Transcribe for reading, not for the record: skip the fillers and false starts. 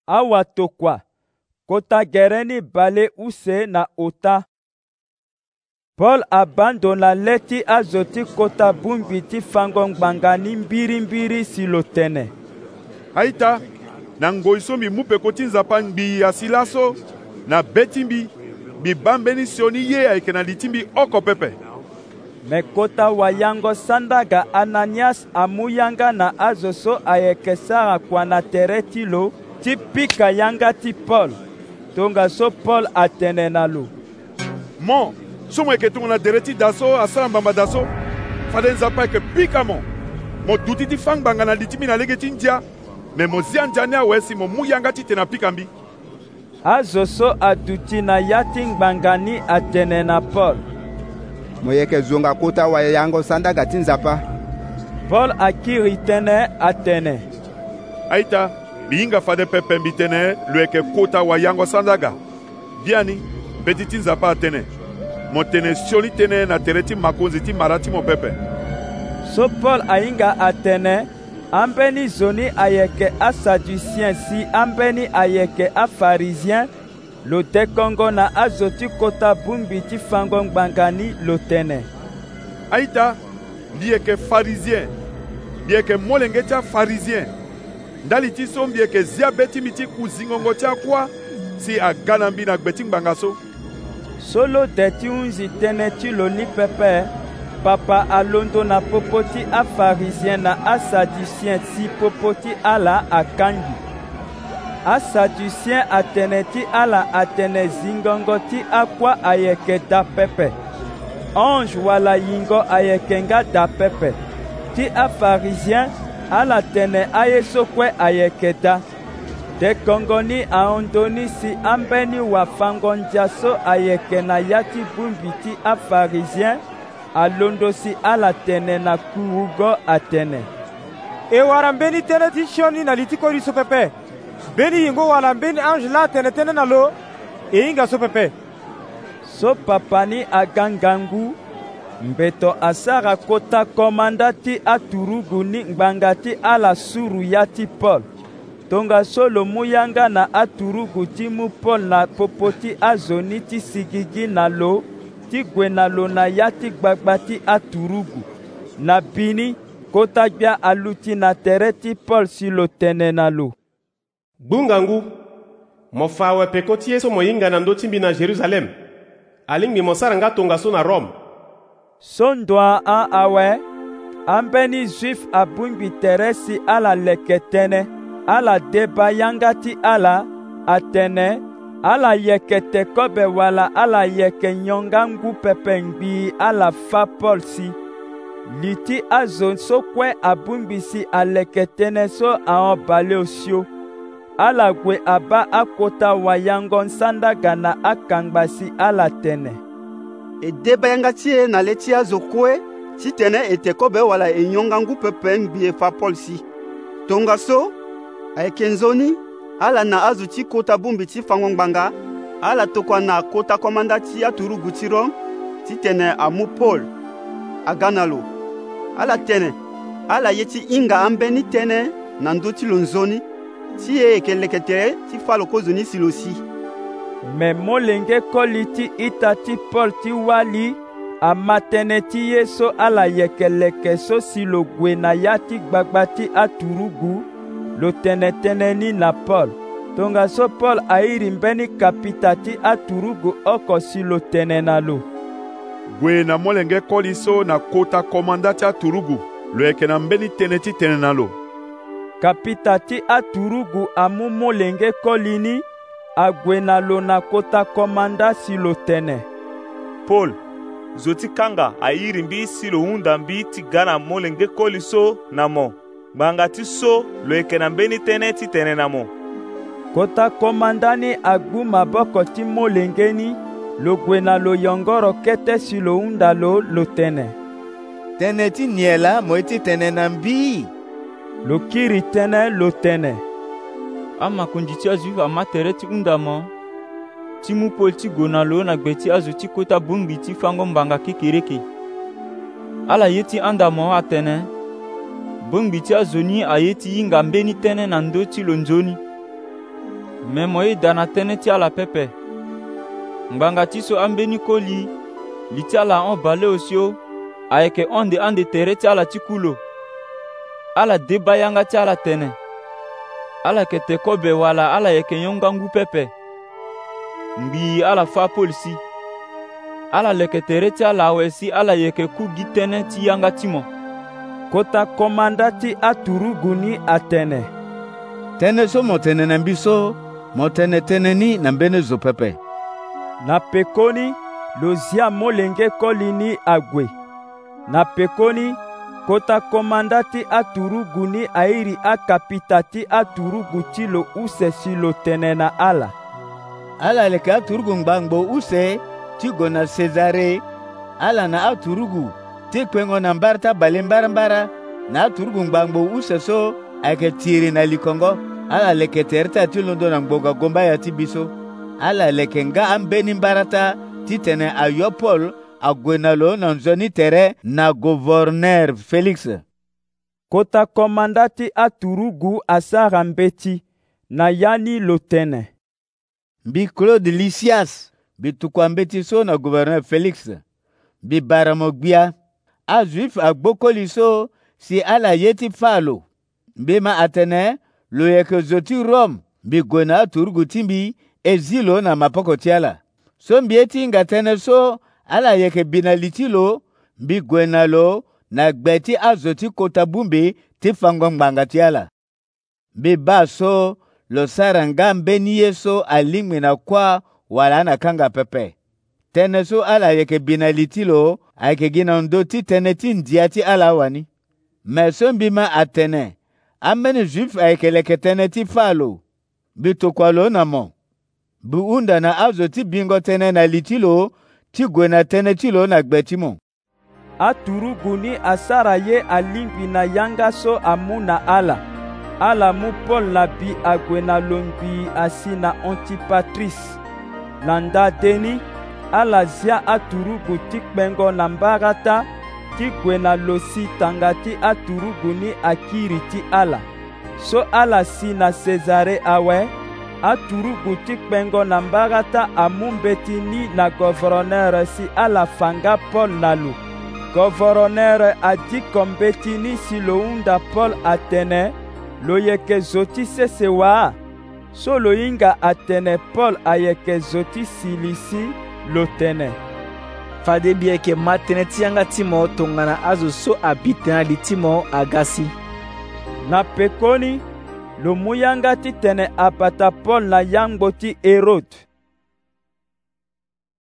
awa tokwa kota gereni bale use na ota. Paul abandona leti azoti kota bumbi ti fango ngbangani mbiri silo tene. Aita, na ngoiso mi mupe koti nzapa ngbi ya silaso, na betimbi, mi bambeni sioni ye aike na litimbi oko pepe. Me kota wayango sandaga Ananias amuyanga na azoso ayeke sara kwa na tereti lo, ti pika yanga ti Paul. Tonga so Paul atene na lo. Mon, somo eke tungo na dereti daso asala mbamba daso, fade nzapa eke pika mon. Mo duti ti fang banga na litimi na lege ti ndia, me mo zia njani awesi mo muyanga ti tena pika mbi. Azoso aduti na yati ngbangani atene na Paul. Mo yeke zonga kota wayango sandaga ti nzapa. Paul akiri tene atene. Aita, biinga fade pepe mbi tene lo eke kota wayango sandaga. Biani, beti ti nzapa atene. Mo tene sioni tene na tereti makonzi ti marati mo pepe. So Paul ainga atene, ambeni zoni ayeke a sadducien si ambeni ayeke a pharisien, lo dekongo na azoti kota bumbi ti fango ngbangani lo tene. Aita, mbieke pharisien, mbieke molenge tia pharisien. Ndali ti so mbieke zia beti mi ti kuzingongo tia kwa, si agana mbi na gbeti ngbanga so. Solo deti unzi tene ti lo ni pepe, papa alondo na popoti a pharisien na a sadducien si popoti ala akangi. A sadducien atene ti ala atene zingongo ti akwa ayeke da pepe. Ange wala yingo ayeke nga da pepe. Ti a pharisien ala tene aye sokwe ayeke da. De kongoni aondoni si ambeni wa fango njaso ayeke na yati bumbi ti a pharisien, alondo si ala tene na kuugo atene. E wara mbeni tene ti sioni na liti kori so pepe. Beni yingo wala mbeni ange la tene na lo, e inga so pepe. So papani agangangu, mbeto asara kota komanda ti aturugu ni ngbanga ti ala suru yati Paul. Tonga solo muyanga na aturugu ti mu Paul na popoti azoni ti sigigi na lo, ti gue na lo na yati gbagba ti aturugu. Na bini, kota gbia aluti na tere ti Paul si lo tene na lo. Bungangu, mo fawe pekoti yeso mo yinga na ndo timbi na Jerusalem. Alingi mo saranga tonga so na Rome. Sondwa an awe, ambeni juif abungbi tere si ala leke tene, ala deba yanga ti ala, atene, ala yeke te kobe wala ala yeke nyonga ngu pepe ngbi ala fa Paul si. Liti azon so kwe abungbi si aleke tene so aon bale osio. Ala gwe aba akota wayango nsandaga na akangba si ala tene. E deba yanga tie na leti azo kwe, si tene ete kobe wala e nyonga ngu pepe ngbi fa Paul si. Tonga so, aikenzoni, ala na azu ti kota bumbi ti fango ngbanga, ala tokwa na kota komanda ti aturugu ti Rome, ti tene amu Paul, aganalo. Ala tene, ala ye ti inga ambeni tene na ndo ti lo nzoni, ti ye eke leketere ti falo kozoni si lo si. Me molenge koli ti ita ti Paul ti wali, amatene ti ye so ala yeke leke so si lo gue na yati gbagba ti aturugu, lo tene ni na Paul. Tonga so Paul airi mbeni kapita ti aturugu oko si lo tene na lo. Gue na molenge koli so na kota komanda ti aturugu, lo eke na mbeni tene ti tene na lo. Kapita ti aturugu amu molenge koli ni, agwe na lo na kota komanda si lo tene. Paul, zoti kanga airi mbi si lo hunda mbi ti gana molenge koli so na mo. Banga ti so lo eke na mbeni tene ti tene na mo. Kota komanda ni agbu maboko ti molenge ni, lo gue na lo yongoro kete si lo hunda lo tene. Tene ti niela mo ti tene na mbi. Lo kiri tene lo tene. Ama kunji ti azu ama tere ti hunda mo. Ti mu Paul ti go na lo na gbe ti azu ti kota bumbi ti fango mbanga kekereke. Ala ye ti anda mo atene. Bumbi ti azoni aye ti yinga mbeni tene na ndo ti lo nzoni. me mo ye da na tënë ti ala pepe. Ngbanga ti so ambeni koli li ti ala hon ba le osio ayeke hon de ande tere ti ala ti kulo. Ala deba yanga ti ala tene. Ala yeke te kobe wala ala yeke yongangu pepe. Ngbi ala fa Paul si. Ala leke tere ti ala awe si ala yeke kugi tënë ti yanga ti mo. Kota komanda ti aturugu ni atene. Tënë so mo tene na mbiso, mo tene ni na mbeni zo pepe. Na pekoni lo zia molenge koli ni agwe. Na pekoni kota komanda ti aturugu ni airi akapita ti aturugu ti lo use si lo tene na ala. Ala leke aturugu ngbangbo use ti go na Cesare. Ala na aturugu ti kpengo na mbarta bale mbara na aturugu ngbangbo use so ayeke tiri na likongo. Ala leke terita ti londo na ngboga gomba ya ti biso. Ala leke nga ambeni mbarata ti tene ayo Paul ague na lo na nzoni tere na gouverneur Félix. Kota komanda ti aturugu asara mbeti na yani lo tene. Mbi Claude Lysias mbi tukua mbeti so na gouverneur Félix. Mbi bara mo gbia. A juif agbokoli so si ala ye ti falo. Mbi ma atene lo yeke zo ti Rome mbi gue na aturugu ti mbi e zi lo na mapoko ti ala. So mbi e ti nga tene so ala yeke bina li ti lo mbi gue na lo na gbe ti azo ti kota bumbe ti fango ngbanga ti ala. Mbi ba so lo sara nga mbeni ye so alingbi na kuâ wala na kanga pepe. Tene so ala yeke bina li ti lo ayeke gi na ndo ti tene ti ndia ti ala wani. Me so mbi ma atene ambeni juif ayeke leke tene ti fa lo mbi tokua lo na mo. Mbi hunda na azo ti bingo tene na li ti lo ti gue na tene ti lo na gbe ti mo. Aturugu ni asara ye alingbi na yanga so amu na ala. Ala mu Paul na bi ague na longbi asi na Antipatris. Na ndadeni ala zia aturugu ti kpengo na mbarata ti gue na lo si tanga ti aturugu ni akiri ti ala. So ala si na Cesare awe aturugu ti kpengo na mbarata amu mbeti ni na gouverneur si ala fanga Paul na lo. Gouverneur adi kombeti ni si lo hunda Paul atene lo yeke zo ti sese waa. So lo hinga atene Paul ayeke zo ti Silisi lo tene. Fade bi yeke ma tene ti yanga ti mo tongana azo so abi tene li ti mo agasi. Na pekoni lo mu yanga ti tene abata Paul na yangbo ti Herode.